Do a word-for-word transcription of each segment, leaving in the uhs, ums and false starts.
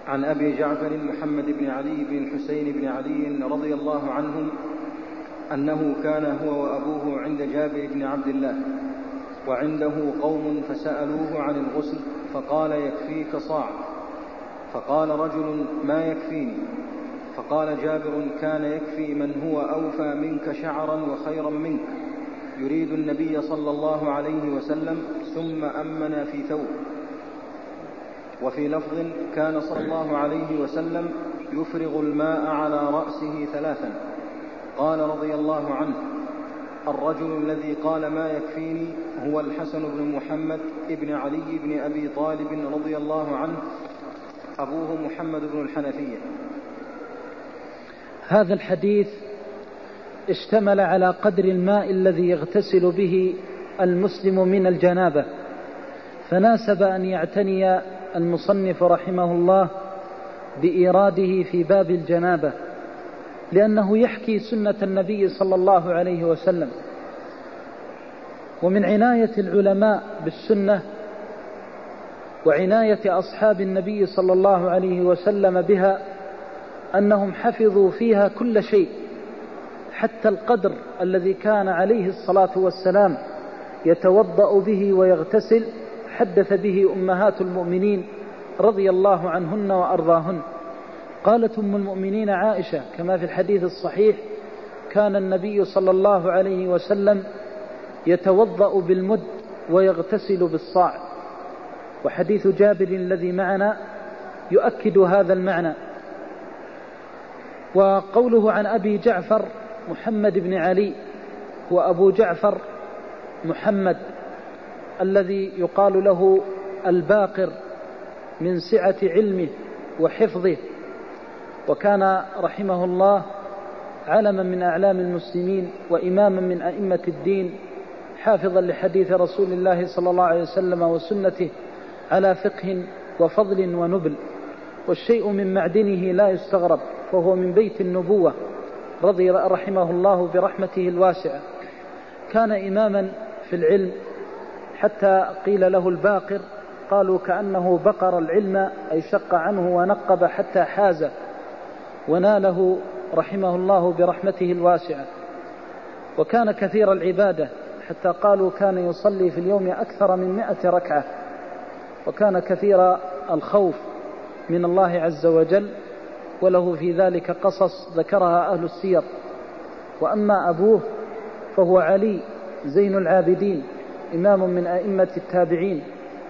عن أبي جعفر محمد بن علي بن الحسين بن علي رضي الله عنهم أنه كان هو وأبوه عند جابر بن عبد الله وعنده قوم فسألوه عن الغسل فقال يكفيك صاع، فقال رجل ما يكفيني؟ فقال جابر كان يكفي من هو أوفى منك شعرا وخيرا منك، يريد النبي صلى الله عليه وسلم، ثم أمن في ثوب. وفي لفظ كان صلى الله عليه وسلم يفرغ الماء على رأسه ثلاثا. قال رضي الله عنه الرجل الذي قال ما يكفيني هو الحسن بن محمد ابن علي بن أبي طالب رضي الله عنه، أبوه محمد بن الحنفية. هذا الحديث اشتمل على قدر الماء الذي يغتسل به المسلم من الجنابة، فناسب أن يعتني المصنف رحمه الله بإيراده في باب الجنابة، لأنه يحكي سنة النبي صلى الله عليه وسلم. ومن عناية العلماء بالسنة وعناية أصحاب النبي صلى الله عليه وسلم بها أنهم حفظوا فيها كل شيء، حتى القدر الذي كان عليه الصلاة والسلام يتوضأ به ويغتسل حدث به أمهات المؤمنين رضي الله عنهن وأرضاهن. قالت أم المؤمنين عائشة كما في الحديث الصحيح كان النبي صلى الله عليه وسلم يتوضأ بالمد ويغتسل بالصاع. وحديث جابر الذي معنا يؤكد هذا المعنى. وقوله عن أبي جعفر محمد بن علي وأبو جعفر محمد الذي يقال له الباقر من سعة علمه وحفظه، وكان رحمه الله علما من أعلام المسلمين وإماما من أئمة الدين، حافظا لحديث رسول الله صلى الله عليه وسلم وسنته على فقه وفضل ونبل، والشيء من معدنه لا يستغرب، فهو من بيت النبوة رضي رحمه الله برحمته الواسعة. كان إماما في العلم حتى قيل له الباقر، قالوا كأنه بقر العلم أي شق عنه ونقب حتى حاز وناله رحمه الله برحمته الواسعة. وكان كثير العبادة حتى قالوا كان يصلي في اليوم أكثر من مئة ركعة، وكان كثير الخوف من الله عز وجل، وله في ذلك قصص ذكرها أهل السير. وأما أبوه فهو علي زين العابدين، إمام من أئمة التابعين،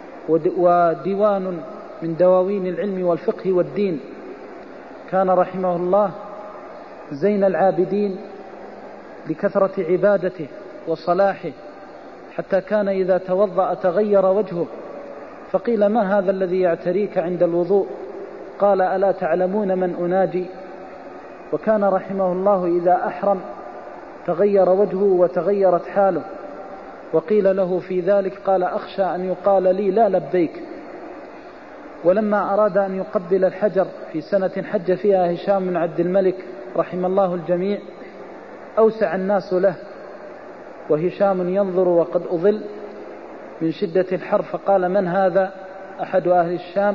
وديوان من دواوين العلم والفقه والدين. كان رحمه الله زين العابدين لكثرة عبادته وصلاحه، حتى كان إذا توضأ تغير وجهه، فقيل ما هذا الذي يعتريك عند الوضوء؟ قال ألا تعلمون من أناجي؟ وكان رحمه الله إذا أحرم تغير وجهه وتغيرت حاله، وقيل له في ذلك قال أخشى أن يقال لي لا لبيك. ولما أراد أن يقبل الحجر في سنة حج فيها هشام بن عبد الملك رحم الله الجميع، أوسع الناس له وهشام ينظر وقد أضل من شدة الحر، فقال من هذا؟ أحد أهل الشام،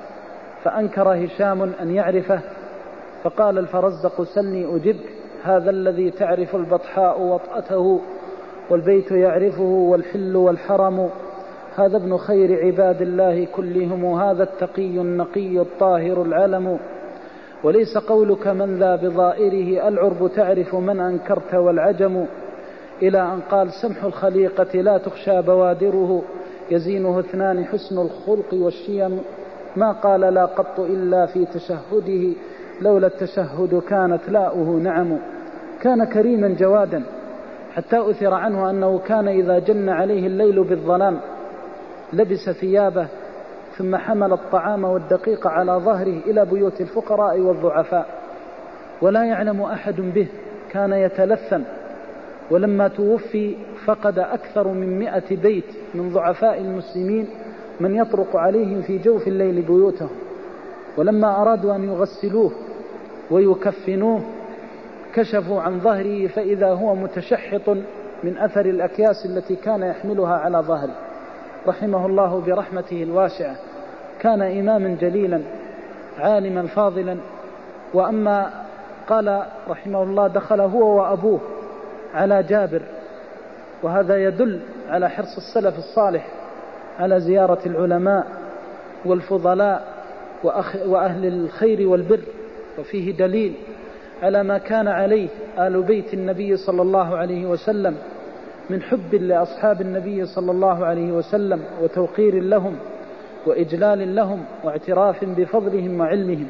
فأنكر هشام أن يعرفه، فقال الفرزدق سلني أجبك، هذا الذي تعرف البطحاء وطأته والبيت يعرفه والحل والحرم، هذا ابن خير عباد الله كلهم، هذا التقي النقي الطاهر العلم، وليس قولك من ذا بظائره العرب تعرف من أنكرت والعجم، إلى أن قال سمح الخليقة لا تخشى بوادره، يزينه اثنان حسن الخلق والشيم، ما قال لا قط إلا في تشهده، لولا التشهد كانت لاؤه نعم. كان كريما جوادا، حتى أثر عنه أنه كان إذا جن عليه الليل بالظلام لبس ثيابه ثم حمل الطعام والدقيق على ظهره إلى بيوت الفقراء والضعفاء، ولا يعلم أحد به، كان يتلثم. ولما توفي فقد أكثر من مئة بيت من ضعفاء المسلمين من يطرق عليهم في جوف الليل بيوتهم، ولما أرادوا أن يغسلوه ويكفنوه كشفوا عن ظهره فإذا هو متشحط من أثر الأكياس التي كان يحملها على ظهره، رحمه الله برحمته الواسعة. كان إماما جليلا عالما فاضلا. وأما قال رحمه الله دخل هو وأبوه على جابر، وهذا يدل على حرص السلف الصالح على زيارة العلماء والفضلاء وأهل الخير والبر، وفيه دليل على ما كان عليه آل بيت النبي صلى الله عليه وسلم من حب لأصحاب النبي صلى الله عليه وسلم وتوقير لهم وإجلال لهم واعتراف بفضلهم وعلمهم.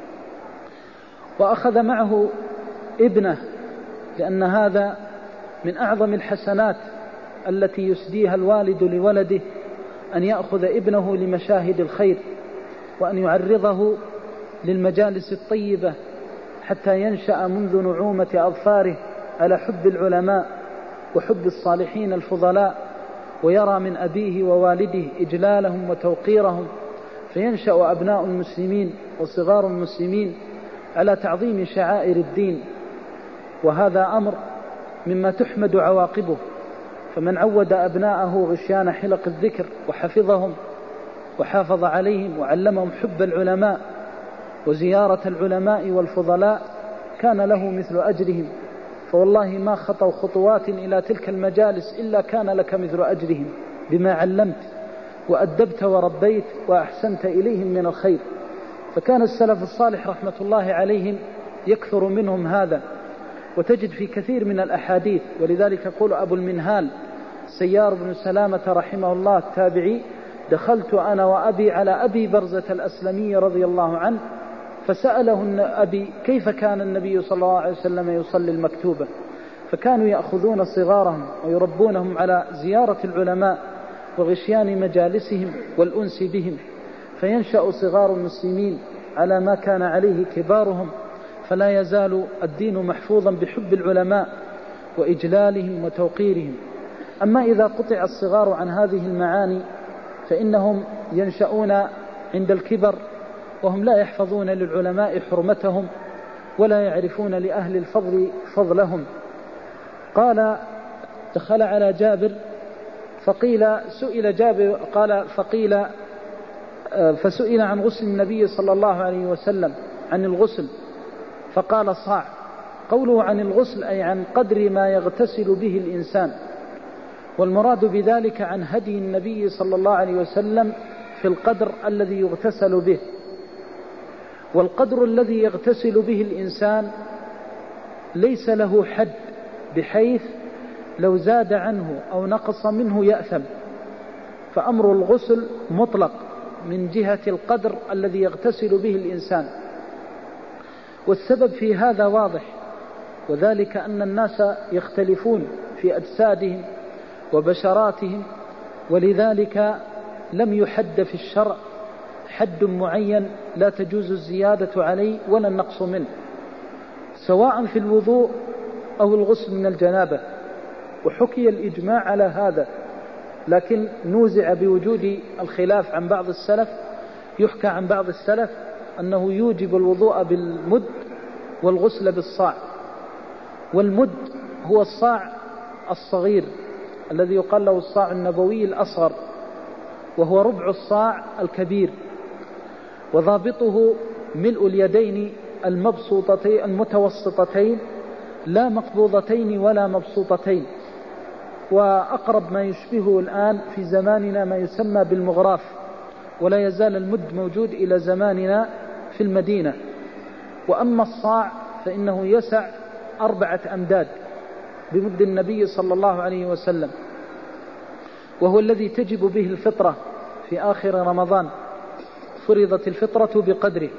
وأخذ معه ابنه، لأن هذا من أعظم الحسنات التي يسديها الوالد لولده، أن يأخذ ابنه لمشاهد الخير وأن يعرضه للمجالس الطيبة حتى ينشأ منذ نعومة أظفاره على حب العلماء وحب الصالحين الفضلاء، ويرى من أبيه ووالده إجلالهم وتوقيرهم، فينشأ أبناء المسلمين وصغار المسلمين على تعظيم شعائر الدين. وهذا أمر مما تحمد عواقبه، فمن عود أبناءه غشيان حلق الذكر وحفظهم وحافظ عليهم وعلمهم حب العلماء وزيارة العلماء والفضلاء كان له مثل أجرهم، فوالله ما خطوا خطوات إلى تلك المجالس إلا كان لك مثل أجرهم بما علمت وأدبت وربيت وأحسنت إليهم من الخير. فكان السلف الصالح رحمة الله عليهم يكثر منهم هذا، وتجد في كثير من الأحاديث. ولذلك يقول أبو المنهال سيار بن سلامة رحمه الله التابعي: دخلت أنا وأبي على أبي برزة الأسلمي رضي الله عنه فسأله أبي كيف كان النبي صلى الله عليه وسلم يصلي المكتوبة، فكانوا يأخذون صغارهم ويربونهم على زيارة العلماء وغشيان مجالسهم والأنس بهم، فينشأ صغار المسلمين على ما كان عليه كبارهم، فلا يزال الدين محفوظا بحب العلماء وإجلالهم وتوقيرهم. أما إذا قطع الصغار عن هذه المعاني فإنهم ينشأون عند الكبر وهم لا يحفظون للعلماء حرمتهم ولا يعرفون لأهل الفضل فضلهم. قال دخل على جابر فقيل سئل جابر قال فقيل فسئل عن غسل النبي صلى الله عليه وسلم عن الغسل فقال صاع. قوله عن الغسل أي عن قدر ما يغتسل به الإنسان، والمراد بذلك عن هدي النبي صلى الله عليه وسلم في القدر الذي يغتسل به. والقدر الذي يغتسل به الإنسان ليس له حد، بحيث لو زاد عنه أو نقص منه يأثم، فأمر الغسل مطلق من جهة القدر الذي يغتسل به الإنسان. والسبب في هذا واضح، وذلك أن الناس يختلفون في أجسادهم وبشراتهم، ولذلك لم يحد في الشرع حد معين لا تجوز الزيادة عليه ولا النقص منه، سواء في الوضوء أو الغسل من الجنابة. وحكي الإجماع على هذا، لكن نوزع بوجود الخلاف عن بعض السلف. يحكى عن بعض السلف أنه يوجب الوضوء بالمد والغسل بالصاع. والمد هو الصاع الصغير الذي يقال له الصاع النبوي الأصغر، وهو ربع الصاع الكبير، وضابطه ملء اليدين المبسوطتين المتوسطتين لا مقبوضتين ولا مبسوطتين. وأقرب ما يشبهه الآن في زماننا ما يسمى بالمغراف، ولا يزال المد موجود إلى زماننا في المدينة. وأما الصاع فإنه يسع أربعة أمداد بمد النبي صلى الله عليه وسلم، وهو الذي تجب به الفطرة في آخر رمضان، فرضت الفطرة بقدره.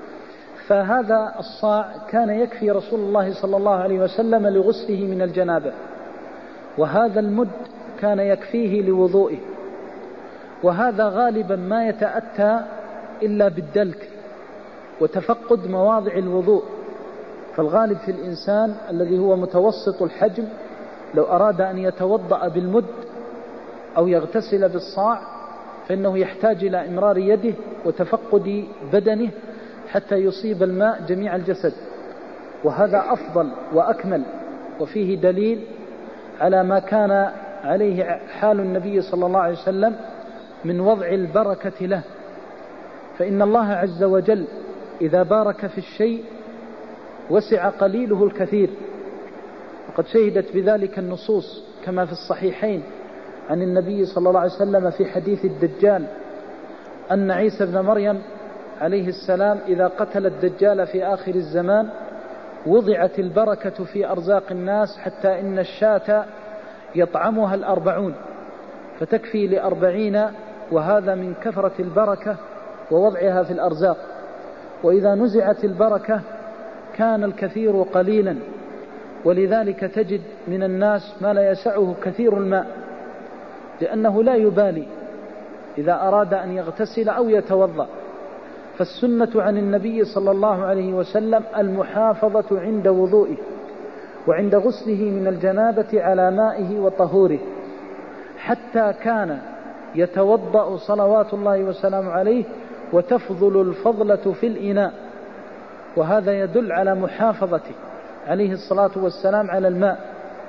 فهذا الصاع كان يكفي رسول الله صلى الله عليه وسلم لغسله من الجنابة، وهذا المد كان يكفيه لوضوئه. وهذا غالبا ما يتأتى إلا بالدلك وتفقد مواضع الوضوء. فالغالب في الإنسان الذي هو متوسط الحجم لو أراد أن يتوضأ بالمد أو يغتسل بالصاع فإنه يحتاج إلى إمرار يده وتفقد بدنه حتى يصيب الماء جميع الجسد، وهذا أفضل وأكمل، وفيه دليل على ما كان عليه حال النبي صلى الله عليه وسلم من وضع البركة له. فإن الله عز وجل إذا بارك في الشيء وسع قليله الكثير، وقد شهدت بذلك النصوص كما في الصحيحين عن النبي صلى الله عليه وسلم في حديث الدجال أن عيسى بن مريم عليه السلام إذا قتل الدجال في آخر الزمان وضعت البركة في أرزاق الناس حتى إن الشاة يطعمها الأربعون فتكفي لأربعين، وهذا من كثرة البركة ووضعها في الأرزاق. وإذا نزعت البركة كان الكثير قليلا، ولذلك تجد من الناس ما لا يسعه كثير الماء، لأنه لا يبالي إذا أراد أن يغتسل أو يتوضأ. فالسنة عن النبي صلى الله عليه وسلم المحافظة عند وضوئه وعند غسله من الجنابة على مائه وطهوره، حتى كان يتوضأ صلوات الله وسلامه عليه وتفضل الفضلة في الإناء، وهذا يدل على محافظته عليه الصلاة والسلام على الماء.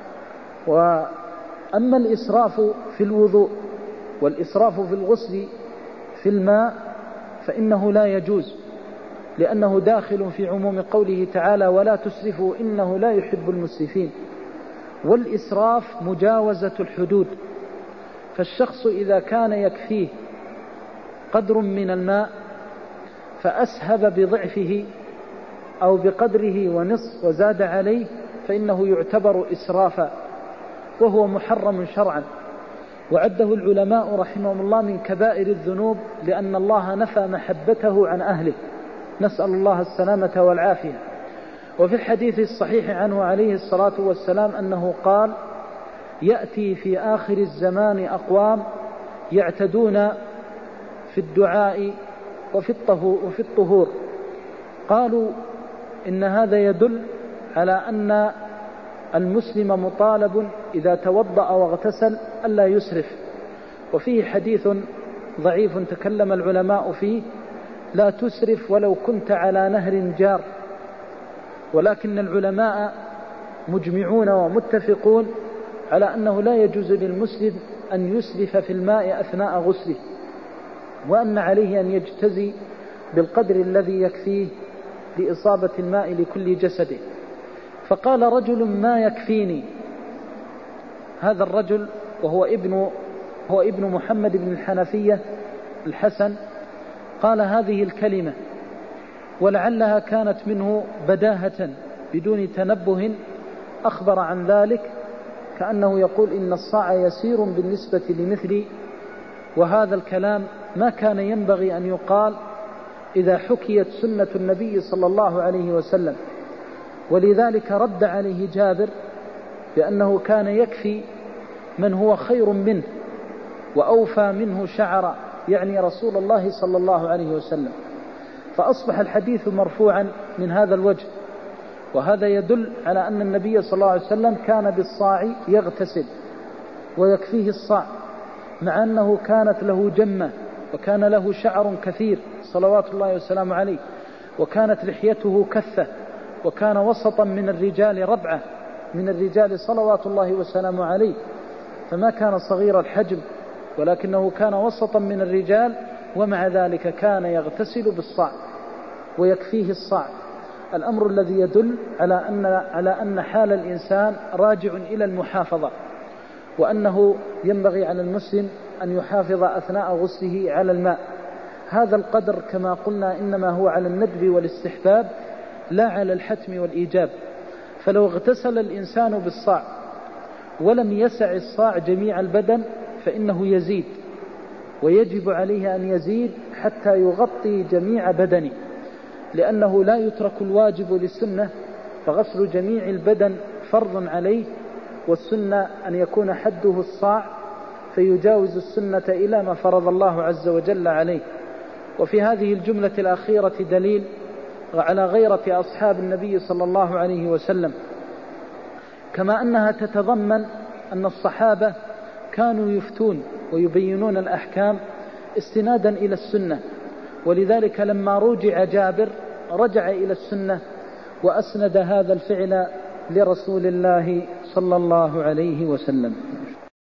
وأما الإسراف في الوضوء والإسراف في الغسل في الماء فإنه لا يجوز، لأنه داخل في عموم قوله تعالى ولا تسرفوا إنه لا يحب المسرفين. والإسراف مجاوزة الحدود، فالشخص إذا كان يكفيه قدر من الماء فأسهب بضعفه أو بقدره ونصف وزاد عليه فإنه يعتبر إسرافا، وهو محرم شرعا، وعده العلماء رحمهم الله من كبائر الذنوب، لأن الله نفى محبته عن أهله، نسأل الله السلامة والعافية. وفي الحديث الصحيح عنه عليه الصلاة والسلام أنه قال يأتي في آخر الزمان أقوام يعتدون في الدعاء وفي الطهور. قالوا إن هذا يدل على أن المسلم مطالب إذا توضأ واغتسل ألا يسرف. وفيه حديث ضعيف تكلم العلماء فيه لا تسرف ولو كنت على نهر جار، ولكن العلماء مجمعون ومتفقون على أنه لا يجوز للمسلم أن يسرف في الماء أثناء غسله، وأن عليه أن يجتزي بالقدر الذي يكفيه لإصابة الماء لكل جسده. فقال رجل ما يكفيني، هذا الرجل وهو ابن هو ابن محمد بن الحنفية الحسن قال هذه الكلمة، ولعلها كانت منه بداهة بدون تنبه، أخبر عن ذلك كأنه يقول إن الصاع يسير بالنسبة لمثلي، وهذا الكلام ما كان ينبغي أن يقال إذا حكيت سنة النبي صلى الله عليه وسلم. ولذلك رد عليه جابر بأنه كان يكفي من هو خير منه وأوفى منه شعرا، يعني رسول الله صلى الله عليه وسلم. فأصبح الحديث مرفوعا من هذا الوجه، وهذا يدل على أن النبي صلى الله عليه وسلم كان بالصاع يغتسل ويكفيه الصاع، مع أنه كانت له جمة وكان له شعر كثير صلوات الله وسلامه عليه، وكانت لحيته كثة، وكان وسطا من الرجال ربعة من الرجال صلوات الله وسلامه عليه، فما كان صغير الحجم ولكنه كان وسطا من الرجال، ومع ذلك كان يغتسل بالصاع ويكفيه الصاع. الأمر الذي يدل على أن على أن حال الإنسان راجع إلى المحافظة، وأنه ينبغي على المسلم أن يحافظ أثناء غسله على الماء. هذا القدر كما قلنا إنما هو على الندب والاستحباب لا على الحتم والإيجاب. فلو اغتسل الإنسان بالصاع ولم يسع الصاع جميع البدن فإنه يزيد، ويجب عليه أن يزيد حتى يغطي جميع بدنه، لأنه لا يترك الواجب للسنة، فغسل جميع البدن فرض عليه، والسنة أن يكون حده الصاع فيجاوز السنة إلى ما فرض الله عز وجل عليه. وفي هذه الجملة الأخيرة دليل على غيرة أصحاب النبي صلى الله عليه وسلم، كما أنها تتضمن أن الصحابة كانوا يفتون ويبينون الأحكام استنادا إلى السنة، ولذلك لما رجع جابر رجع إلى السنة وأسند هذا الفعل لرسول الله صلى الله عليه وسلم.